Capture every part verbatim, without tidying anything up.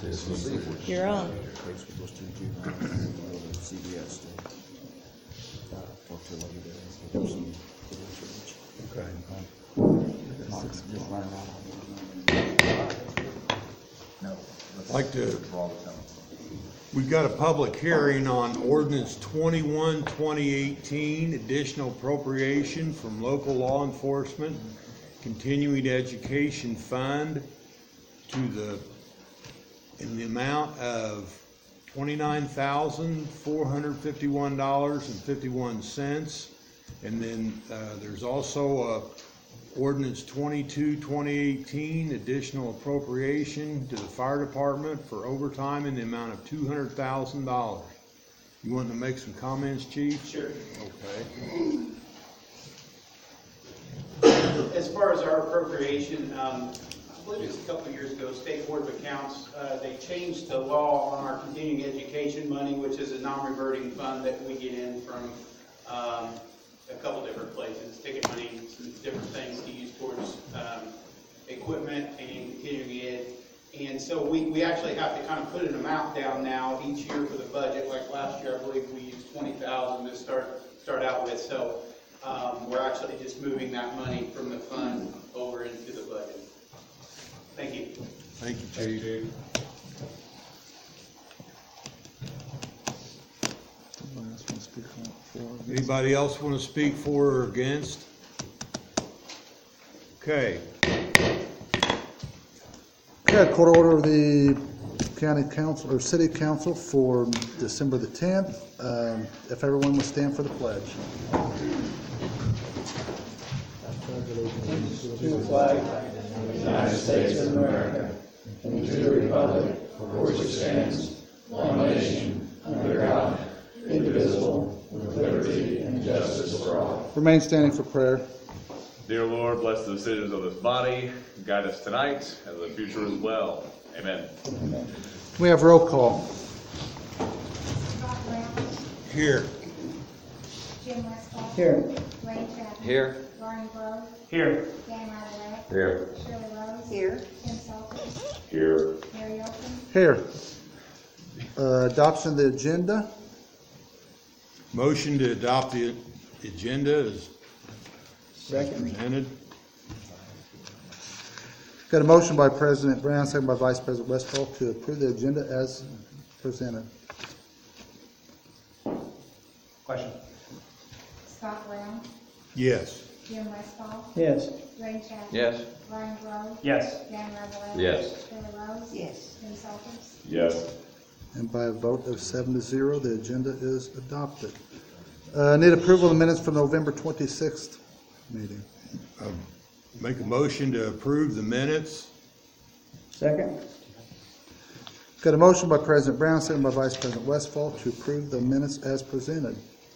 You're on. Okay. I'd like to, we've got a public hearing on ordinance twenty-one, twenty eighteen, additional appropriation from local law enforcement, continuing education fund to the, in the amount of twenty-nine thousand, four hundred fifty-one dollars and fifty-one cents. And then uh, there's also a ordinance twenty-two, twenty eighteen, additional appropriation to the fire department for overtime in the amount of two hundred thousand dollars. You want to make some comments, Chief? Sure. Okay. As far as our appropriation, um, I believe it's a couple of years ago, State Board of Accounts, uh, they changed the law on our continuing education money, which is a non-reverting fund that we get in from um, a couple different places, ticket money, some different things to use towards um, equipment and continuing ed. And so we, we actually have to kind of put an amount down now each year for the budget. Like last year, I believe we used twenty thousand dollars to start start out with. So um, we're actually just moving that money from the fund over into the budget. Thank you. Thank you, Chief. Anybody else want to speak for or against? Okay. Okay, court order of the county council or city council for December the tenth. Um, if everyone would stand for the pledge. To the flag of the United States of America and to the republic for which it stands, one nation, under God, indivisible, with liberty and justice for all. Remain standing for prayer. Dear Lord, bless the decisions of this body, guide us tonight and the future as well. Amen. Amen. We have roll call. Scott Brown. Here. Jim Westfall. Here. Wayne Chapman. Here. Ronnie Grove. Here. Dan Radlett. Here. Shirley Rose. Here. Tim Salters. Here. Mary Olson. Here. Uh, adoption of the agenda. Motion to adopt the agenda is presented. Got a motion by President Brown, second by Vice President Westfall to approve the agenda as presented. Question. Scott Brown. Yes. Jim Westfall. Yes. Wayne Chapman. Yes. Ronnie Grove. Yes. Dan Radlett. Yes. Shirley Rose. Yes. Tim Salters. Yes. And by a vote of seven to zero, the agenda is adopted. Uh, need approval of the minutes for November twenty-sixth meeting. Um, Make a motion to approve the minutes. Second. Got a motion by President Brown, second by Vice President Westfall to approve the minutes as presented.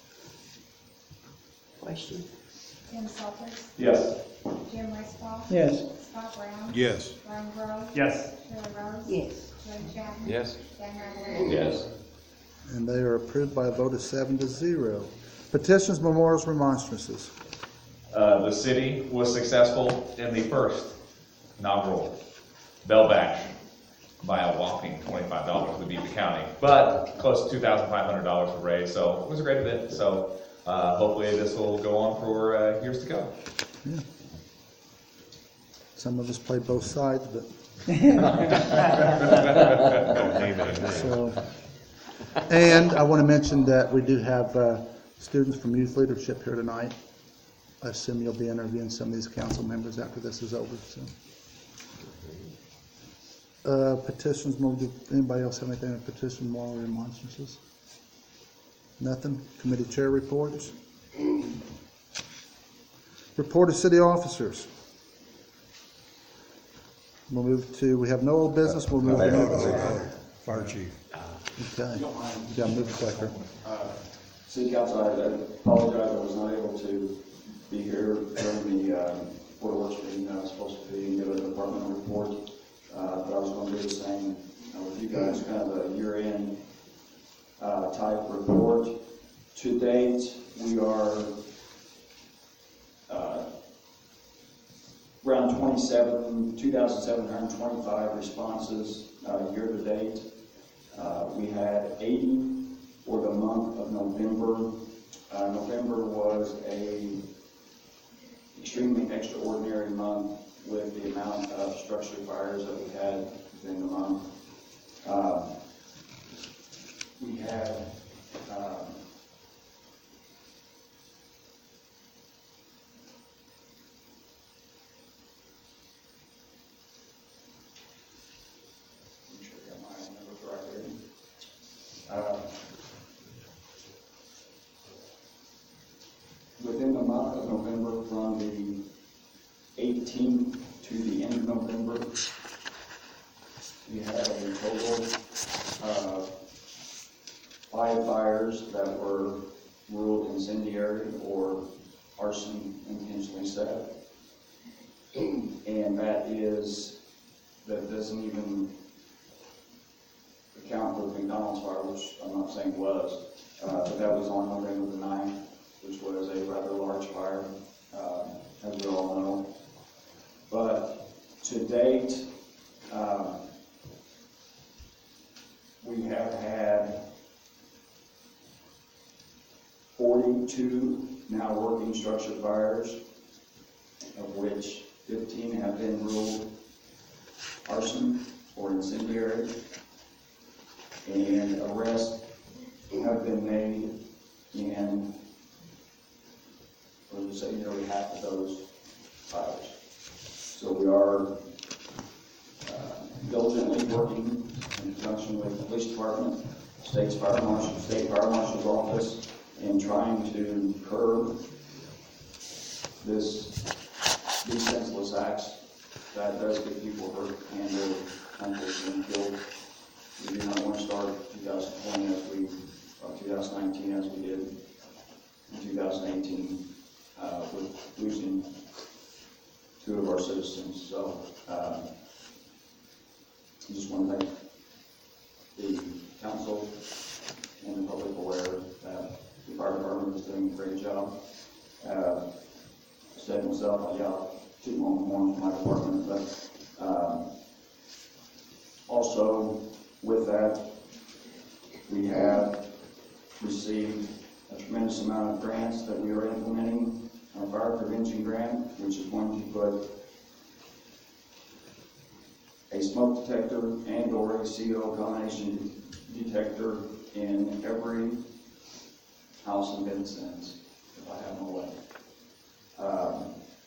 Question. Tim Salters. Yes. Jim Westfall. Yes. Scott Brown. Yes. Ronnie Grove. Yes. Shirley Rose. Yes. Wayne Chapman. Yes. Dan Radlett. Yes. And they are approved by a vote of seven to zero. Petitions, memorials, remonstrances. Uh, the city was successful in the first inaugural bell bash by a whopping twenty-five dollars to beat the county, but close to two thousand five hundred dollars were raised, so it was a great event. So uh, hopefully this will go on for uh, years to come. Yeah. Some of us played both sides, but so. And I want to mention that we do have uh, students from youth leadership here tonight. I assume you'll be interviewing some of these council members after this is over. So, uh, petitions. Anybody else have anything on petition, moral remonstrances? Nothing. Committee chair reports. Report of city officers. We'll move to. We have no old business. We'll move to Fire chief. Okay. You got to move quicker. Uh, City Council, I apologize, I was not able to be here during the um, Board of Works meeting. I was supposed to be and give a departmental report, uh, but I was going to do the same uh, with you guys, kind of a year-end uh, type report. To date, we are uh, around twenty-seven, two thousand seven hundred twenty-five responses uh, year to year-to-date. Uh, we had eighty for the month of November. Uh, November was a extremely extraordinary month with the amount of structure fires that we had within the month. Uh, we had um, make sure I got my numbers right here. Uh, Within the month of November, from the eighteenth to the end of November, we had a total of five fires that were ruled incendiary or arson intentionally set. And that is, that doesn't even account for the McDonald's fire, which I'm not saying was, uh, but that was on November the ninth, which was a rather large fire, uh, as we all know. But to date, uh, we have had forty-two now working structure fires, of which fifteen have been ruled arson or incendiary, and arrests have been made in, or to say nearly half of those fires. So we are uh, diligently working in conjunction with the police department, state's fire marshal, state fire marshal's office, and trying to curb this, these senseless acts that does get people hurt and their unfortunately killed. We do not want to start two thousand twenty as we, or two thousand nineteen as we did in two thousand eighteen, uh, with losing two of our citizens. So, uh, I just want to make the council and the public aware that the fire department is doing a great job. Uh, I said myself, I got two more horns from my department, but uh, also with that, we have received a tremendous amount of grants that we are implementing. Our fire prevention grant, which is going to put a smoke detector and or a C O combination detector in every house in Vincennes, if I have my way. Um,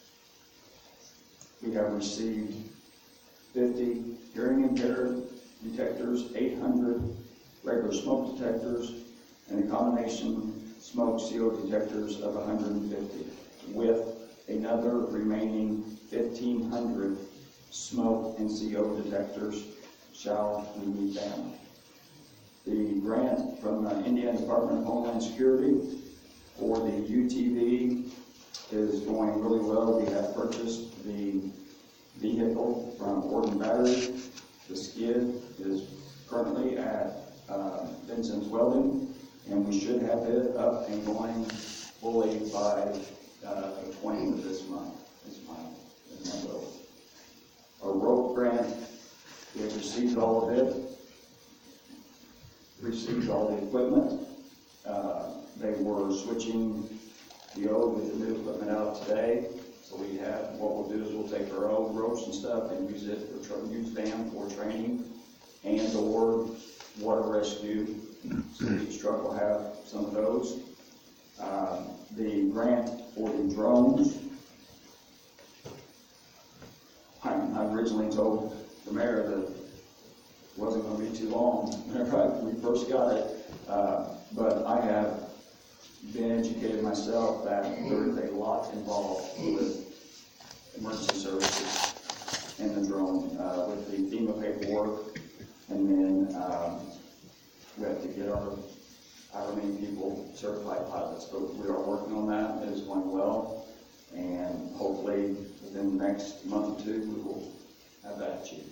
we have received fifty hearing impaired detectors, eight hundred regular smoke detectors, and a combination smoke C O detectors of one hundred fifty, with another remaining fifteen hundred smoke and C O detectors shall we meet them. The grant from the Indiana Department of Homeland Security for the U T V is going really well. We have purchased the vehicle from Orton Battery. The skid is currently at uh, Vincennes Welding, and we should have it up and going fully by uh, the twentieth of this month. This month, this month over. Our rope grant, we have received all of it, received all the equipment. Uh, they were switching the old with the new equipment out today. So we have, what we'll do is we'll take our old ropes and stuff and use it for, tra- use them for training and or water rescue. So each truck will have some of those. Uh, the grant for the drones, I, I originally told the mayor that it wasn't going to be too long whenever we first got it, uh, but I have been educated myself that there is a lot involved with emergency services and the drone, uh, with the FEMA paperwork, and then um, we have to get our however many people certified pilots, but we are working on that. It is going well, and hopefully within the next month or two we will have that achieved.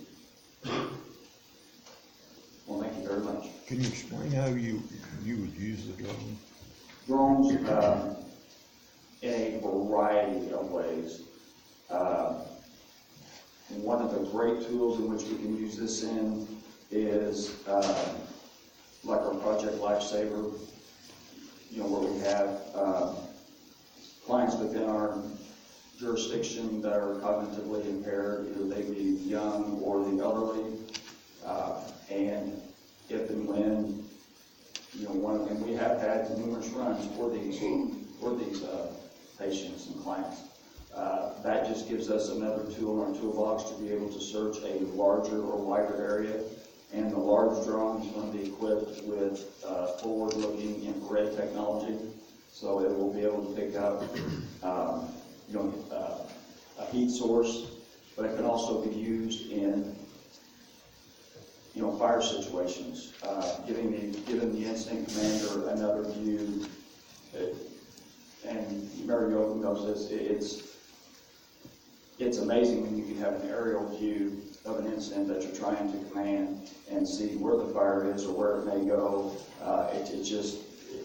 Well, thank you very much. Can you explain how you, you would use the drone? Drones, um, in a variety of ways. Uh, one of the great tools in which we can use this in is, uh, like our Project Lifesaver, you know, where we have, um, clients within our jurisdiction that are cognitively impaired, either they be young or the elderly, uh, and if and when, you know, one, and we have had numerous runs for these, for these, uh, patients and clients. Uh, that just gives us another tool in our toolbox to be able to search a larger or wider area. And the large drone is going to be equipped with uh, forward-looking infrared technology, so it will be able to pick up, um, you know, uh, a heat source, but it can also be used in, you know, fire situations, uh, giving the giving the incident commander another view. It, and Mary Yogan knows this. It, it's it's amazing when you can have an aerial view of an incident that you're trying to command and see where the fire is or where it may go. Uh, it, it just it,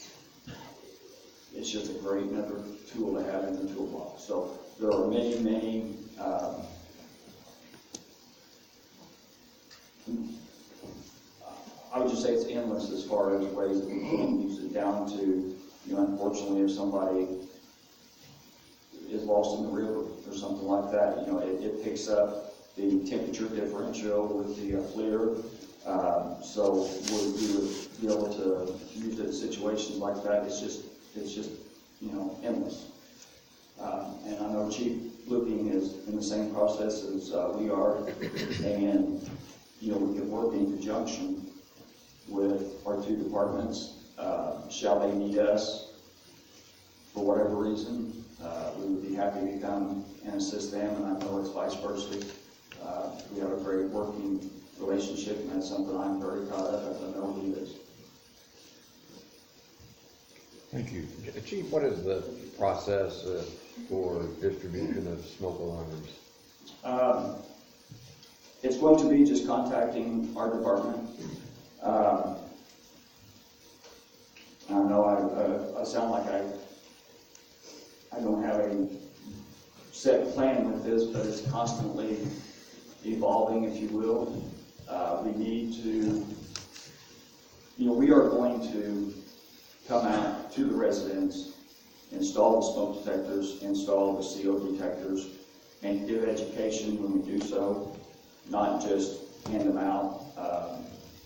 it's just a great another tool to have in the toolbox. So there are many, many um, I would just say it's endless as far as ways that we can use it, down to, you know, unfortunately, if somebody is lost in the river or something like that, you know, it, it picks up the temperature differential with the uh, FLIR. Um, so we, we would be able to use it in situations like that. It's just, it's just, you know, endless. Um, and I know Chief Looking is in the same process as uh, we are, and you know, we can work in conjunction with our two departments. Uh, shall they need us for whatever reason, uh, we would be happy to come and assist them, and I know it's vice versa. Uh, we have a great working relationship, and that's something I'm very proud of, as I know he is. Thank you. Chief, what is the process uh, for distribution of smoke alarms? Um, it's going to be just contacting our department. Um, I know I, uh, I sound like I I don't have a set plan with this, but it's constantly evolving, if you will. Uh, we need to, you know, we are going to come out to the residents, install the smoke detectors, install the C O detectors, and give education when we do so, not just hand them out. Um,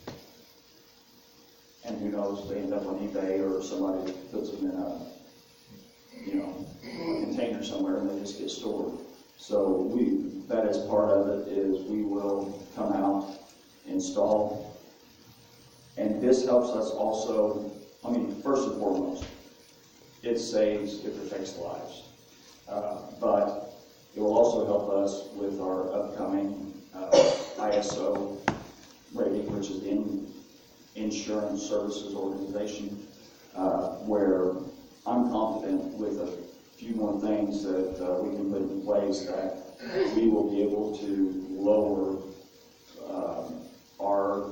and who knows, they end up on eBay or somebody puts them in a, you know, container somewhere and they just get stored. So we, that is part of it, is we will come out, install, and this helps us also, I mean, first and foremost, it saves, it protects lives. Uh, but it will also help us with our upcoming uh, I S O rating, which is the in, Insurance Services Organization, uh, where I'm confident with a few more things that uh, we can put in place that we will be able to lower um, our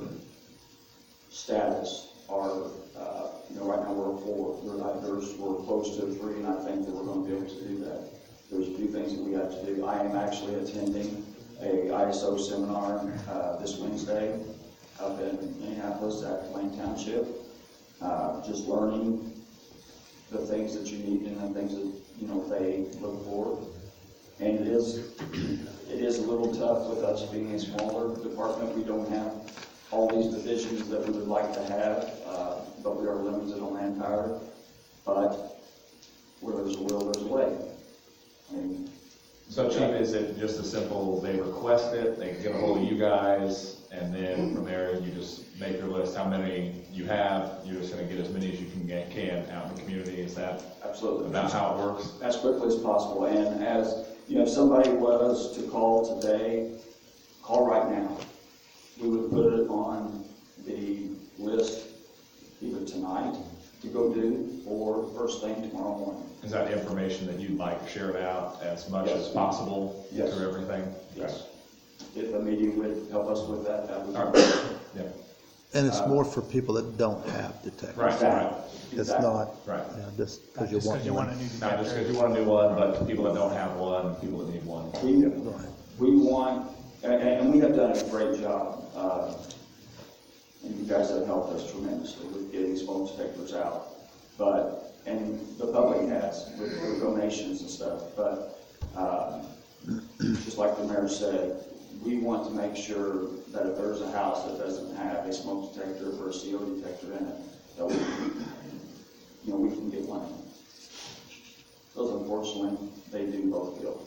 status. Our, uh, you know, right now we're a four. We're not, there's, we're close to a three, and I think that we're going to be able to do that. There's a few things that we have to do. I am actually attending a I S O seminar uh, this Wednesday up in Minneapolis at Lane Township, uh, just learning the things that you need and the things that, you know, they look for. And it is, it is a little tough with us being a smaller department. We don't have all these divisions that we would like to have, uh, but we are limited on manpower. But where there's a will, there's a way. I mean, So Chief, is it just as simple, they request it, they get a hold of you guys, and then from there you just make your list, how many you have, you're just gonna get as many as you can get, can out in the community, is that absolutely. about how it works? As quickly as possible. And as, you know, if somebody was to call today, call right now. We would put it on the list either tonight to go do or first thing tomorrow morning. Is that information that you'd like shared out as much Yes. as possible Yes. through everything? Yes. If the media would help us with that, that would All be right. great. Yeah, And it's more for people that don't have detectors. right, right, It's Exactly. not, right. yeah, just Not because you just want 'cause you want a one. new Not just detector. because you want a new one, but people that don't have one, people that need one. We, Right. we want And, and we have done a great job, uh, and you guys have helped us tremendously with getting smoke detectors out. But, and the public has with, with donations and stuff, but, uh, just like the mayor said, we want to make sure that if there's a house that doesn't have a smoke detector or a C O detector in it, that we can, you know, we can get one. Those unfortunately, they do both kill.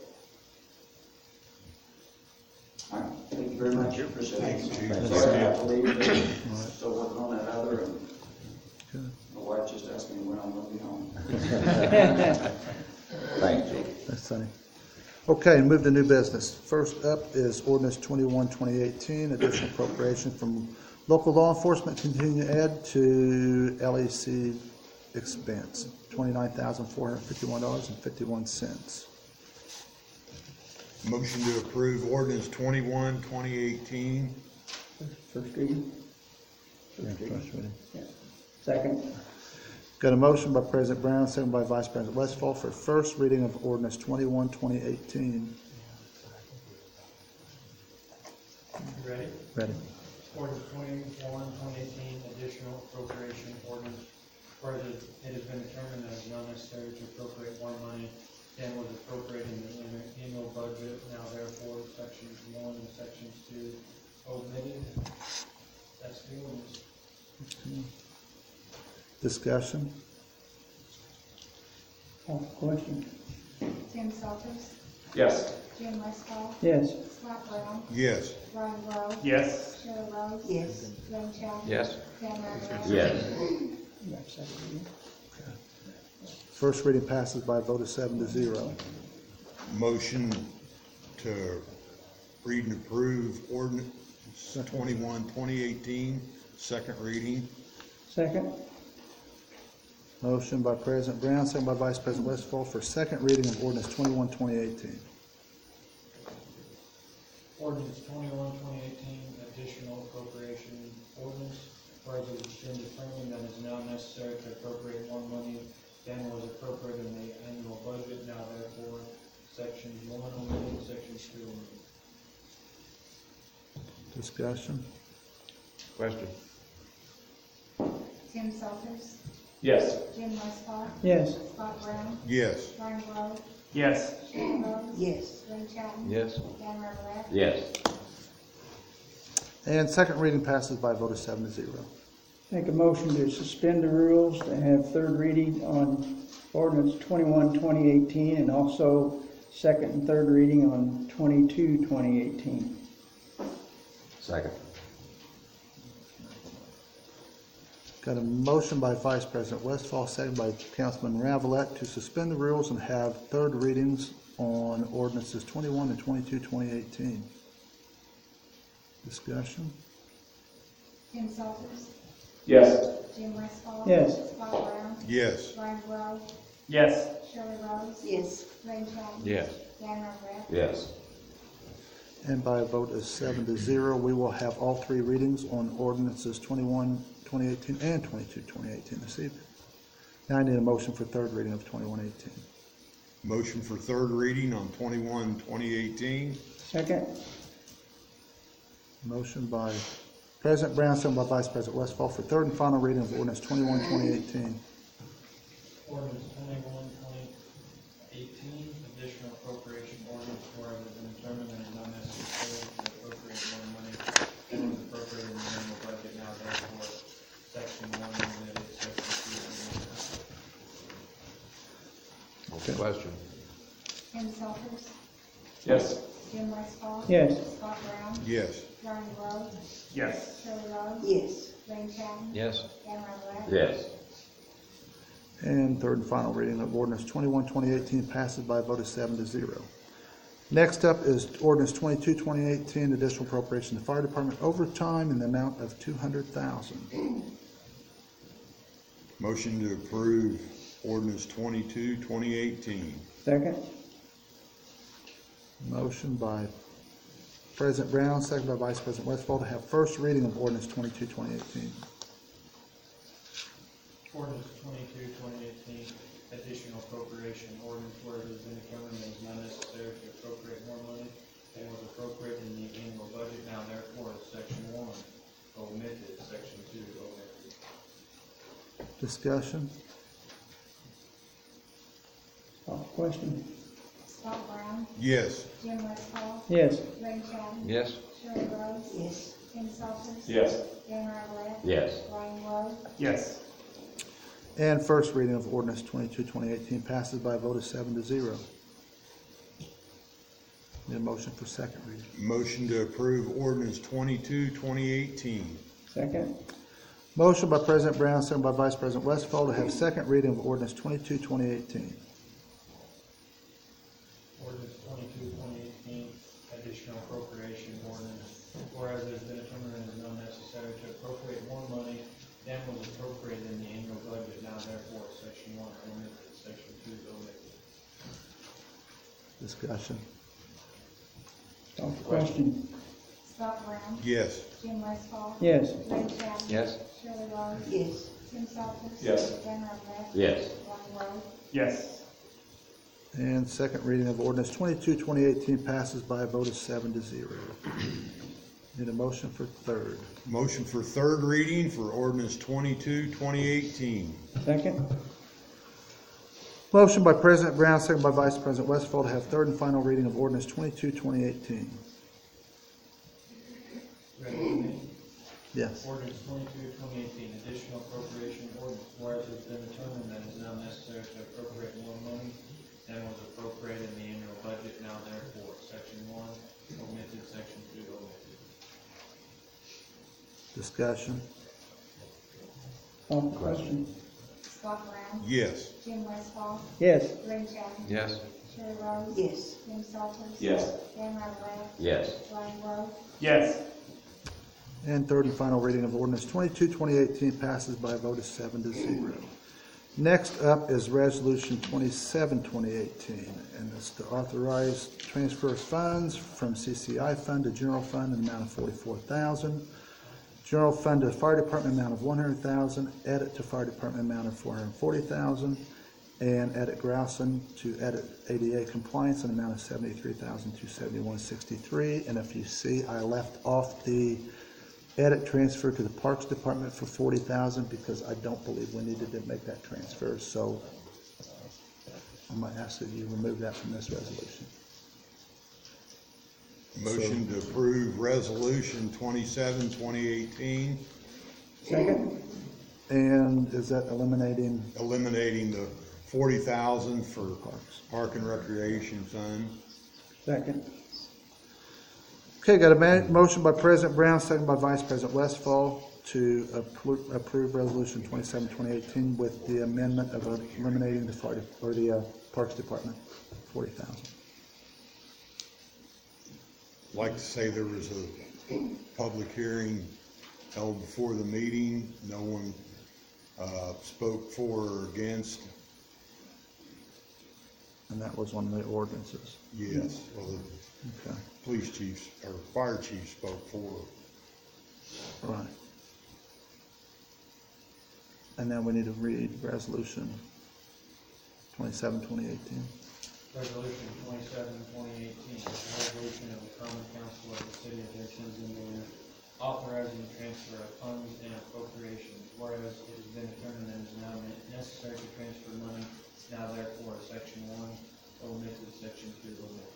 All right, thank you very much. Appreciate it. Thank you, Chief. Sorry I have to leave, but still working on that other, and my wife just asked me when I'm gonna be home. Thank you. That's funny. Okay, move to new business. First up is ordinance twenty-one, twenty eighteen, additional appropriation from local law enforcement continuing ed to L E C expense, twenty-nine thousand four hundred fifty-one dollars and fifty-one cents. Motion to approve ordinance twenty-one, twenty eighteen. First reading? Yeah, first reading. Second? Got a motion by President Brown, second by Vice President Westfall for first reading of ordinance twenty-one, twenty eighteen. Ready? Ready. Ordinance twenty-one, twenty eighteen, additional appropriation ordinance. Whereas it it has been determined that it is not necessary to appropriate more money than was appropriated in the annu- annual budget. Now therefore, sections one and sections two omitted. That's the ordinance. Discussion? Call for question? Tim Salters, Yes. Jim Westfall, Yes. Scott Brown, Yes. Brian Rowe, Yes. Shirley Rose. Yes. Glenn Chapman. Yes. Dan Reynolds. Yes. You have second reading? First reading passes by a vote of seven to zero. Motion to read and approve ordinance twenty-one, twenty eighteen, second reading. Second? Motion by President Brown, second by Vice President Westfall for second reading of ordinance twenty-one, twenty eighteen. Ordinance twenty-one, twenty eighteen, additional appropriation ordinance. Whereas it has been determined that it is now necessary to appropriate more money than was appropriated in the annual budget. Now therefore, sections one omitted, sections two omitted. Discussion? Question? Tim Salters, Yes. Jim Westfall, Yes. Scott Brown, Yes. Brian Rowe, Yes. Shirley Rose. Yes. Glenn Chapman. Yes. Dan Reynolds. Yes. And second reading passes by a vote of seven to zero. Make a motion to suspend the rules to have third reading on ordinance twenty-one, twenty eighteen, and also second and third reading on twenty-two, twenty eighteen. Second. Got a motion by Vice President Westfall, second by Councilman Ravelette to suspend the rules and have third readings on ordinances twenty-one and twenty-two, twenty eighteen. Discussion? Tim Salters, Yes. Jim Westfall. Yes. Scott Brown, Yes. Brian Rowe, Yes. Shirley Rose. Yes. Glenn Chapman. Yes. Dan Reynolds. Yes. And by a vote of seven to zero, we will have all three readings on ordinances twenty-one, twenty eighteen, and twenty-two, twenty eighteen this evening. Now I need a motion for third reading of twenty-one eighteen. Motion for third reading on twenty-one, twenty eighteen. Second? Motion by President Brown, second by Vice President Westfall for third and final reading of ordinance twenty-one, twenty eighteen. Ordinance twenty-one, twenty eighteen, additional appropriation ordinance. Whereas it has been determined that it is not necessary to appropriate more money than was appropriated in the annual budget. Now therefore, section one omitted, section two omitted. Question? Tim Salters, Yes. Jim Westfall. Yes. Scott Brown, Yes. Brian Rowe, Yes. Shirley Rose. Yes. Glenn Chapman. Yes. Dan Reynolds. Yes. And third and final reading of ordinance twenty-one, twenty eighteen passes by a vote of seven to zero. Next up is ordinance twenty-two, twenty eighteen, additional appropriation to fire department overtime in the amount of two hundred thousand dollars. Motion to approve ordinance twenty-two, twenty eighteen. Second? Motion by President Brown, second by Vice President Westfall to have first reading of ordinance twenty-two, twenty eighteen. Ordinance twenty-two, twenty eighteen, additional appropriation ordinance. Where it has been determined that it is not necessary to appropriate more money and was appropriated in the annual budget. Now therefore, section one, omitted, section two, omitted. Discussion? Call the question. Scott Brown, Yes. Jim Westfall, Yes. Ray Chatton, Yes? Shirley Rose, Yes. Tim Salters, Yes. Dan Rather, Yes. Brian Rowe, Yes. And first reading of ordinance twenty-two, twenty eighteen passes by a vote of seven to zero. Need a motion for second reading. Motion to approve ordinance twenty-two, twenty eighteen. Second. Motion by President Brown, second by Vice President Westfall to have second reading of ordinance twenty-two, twenty eighteen. Ordinance twenty-two, twenty eighteen, additional appropriation ordinance. Whereas it has been determined that it is unnecessary to appropriate more money than was appropriated in the annual budget. Now therefore, section one, omitted, section two, omitted. Discussion? Call the question. Scott Brown, Yes. Jim Westfall, Yes. Ray Chatton, Yes? Shirley Rose, Yes. Tim Salters, Yes. Dan Rather, Yes. Brian Rowe, Yes. And second reading of ordinance twenty-two, twenty eighteen passes by a vote of seven to zero. Need a motion for third. Motion for third reading for ordinance twenty-two, twenty eighteen. Second. Motion by President Brown, second by Vice President Westfall to have third and final reading of ordinance twenty-two, twenty eighteen. Ready for me? Yes. Ordinance twenty-two, twenty eighteen, additional appropriation ordinance. Whereas it has been determined that it is now necessary to appropriate more money than was appropriated in the annual budget. Now therefore, section one, omitted, section two, omitted. Discussion? Call the question. Scott Brown, Yes. Jim Westfall, Yes. Ray Chatton, Yes? Shirley Rose, Yes. Tim Salters, Yes. Dan Rather, Yes. Brian Rowe, Yes. And third and final reading of ordinance twenty-two, twenty eighteen passes by a vote of seven to zero. Next up is resolution twenty-seven, twenty eighteen, and it's to authorize transfer of funds from C C I fund to general fund in the amount of forty-four thousand dollars. General fund to fire department amount of one hundred thousand dollars, edit to fire department amount of four hundred forty thousand dollars, and edit Grauson to edit A D A compliance an amount of seventy-three thousand two hundred seventy-one dollars and sixty-three cents. And if you see, I left off the edit transfer to the Parks Department for forty thousand dollars because I don't believe we needed to make that transfer, so I'm gonna ask that you remove that from this resolution. Motion to approve resolution twenty-seven, twenty eighteen, Second. And is that eliminating eliminating the forty thousand for Parks? Park and Recreation Fund. Second. Okay, got a ma- motion by President Brown, second by Vice President Westfall to appro- approve resolution twenty-seven, twenty eighteen with the amendment of eliminating the fire, de- or the uh, Parks Department, forty thousand. Like to say there was a public hearing held before the meeting. No one uh, spoke for or against. And that was one of the ordinances. Yes, well, the Okay, police chief or fire chief spoke for. right. And now we need to read resolution twenty-seven, twenty eighteen. Resolution twenty-seven, twenty eighteen, a resolution of the Common Council of the City of Richlands, Indiana, authorizing the transfer of funds and appropriations. Whereas it has been determined that it is now necessary to transfer money, now therefore, section one, omitted, section two, omitted.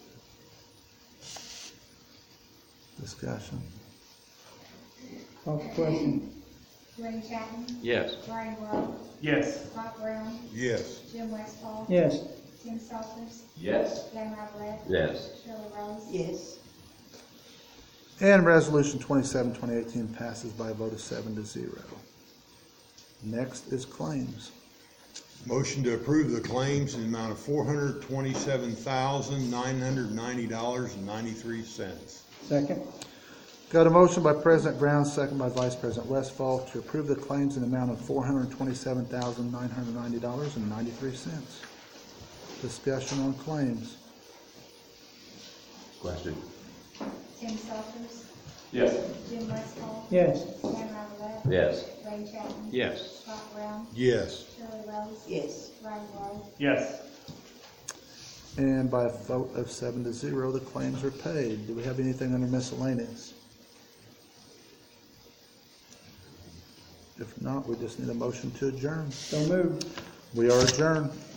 Discussion. Call the question. Ray Chatton, Yes. Brian Rowe, Yes. Scott Brown, Yes. Jim Westfall, Yes. Tim Salters, Yes. Dan Rather, Yes. Shirley Rose, Yes. And resolution twenty-seven, twenty eighteen passes by a vote of seven to zero. Next is claims. Motion to approve the claims in the amount of four hundred twenty-seven thousand nine hundred ninety dollars and ninety-three cents. Second. Got a motion by President Brown, second by Vice President Westfall to approve the claims in the amount of four hundred twenty-seven thousand nine hundred ninety dollars and ninety-three cents. Discussion on claims. Question? Tim Salters, Yes. Jim Westfall, Yes. Dan Rather, Yes. Ray Chatton, Yes. Scott Brown, Yes. Shirley Rose, Yes. Brian Rowe, Yes. And by a vote of seven to zero, the claims are paid. Do we have anything under miscellaneous? If not, we just need a motion to adjourn. So moved. We are adjourned.